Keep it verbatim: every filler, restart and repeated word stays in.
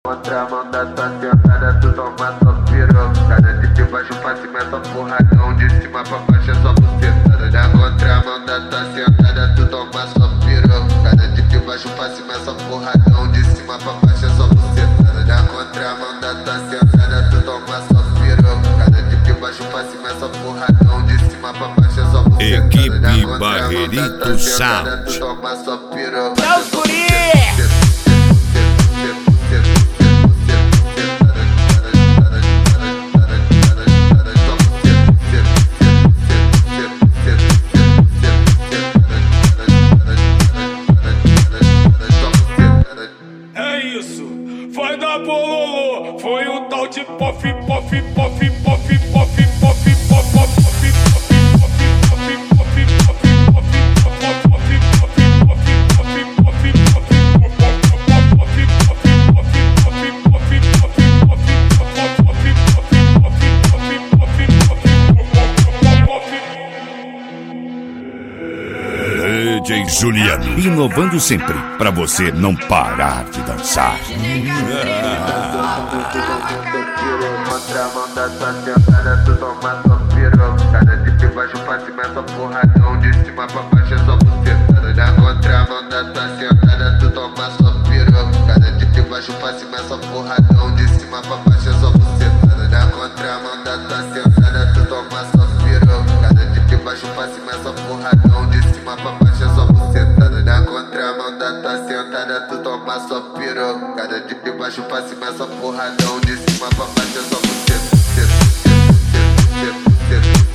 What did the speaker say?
contramão da tua sentada, tu toma só pirocada. De baixo pra cima é só porradão, de cima pra baixo é só bucetada. Na contramão da tua sentada, tu toma só pirocada. De baixo pra cima é só porradão, de cima pra baixo é só bucetada. Na contramão da tua sentada, tu toma só pirocada. De baixo pra cima é só porradão, de cima pra baixo é só bucetada. Equipe Barreirito Sound. Tu toma só pirocada. É os guri! Vai dar bololô, foi um tal de pof, pof, pof, pof, pof, pof, pof, D J Juliano, inovando sempre, pra você não parar de dançar. Contramão da tua sentada, tu toma só pirocada. De baixo pra cima é só porradão, de cima pra baixo é só bucetada. Na contramão da tua sentada, tu toma só pirocada. De baixo pra cima é só porradão, de cima pra baixo é só bucetada. Na contramão da tua sentada, tu toma só pirocada. De baixo pra cima é só porradão, de cima pra baixo é só bucetada. Na contramão da tua sentada, tu toma só pirocada. De baixo pra cima é só porradão, de cima pra baixo é só bucetada.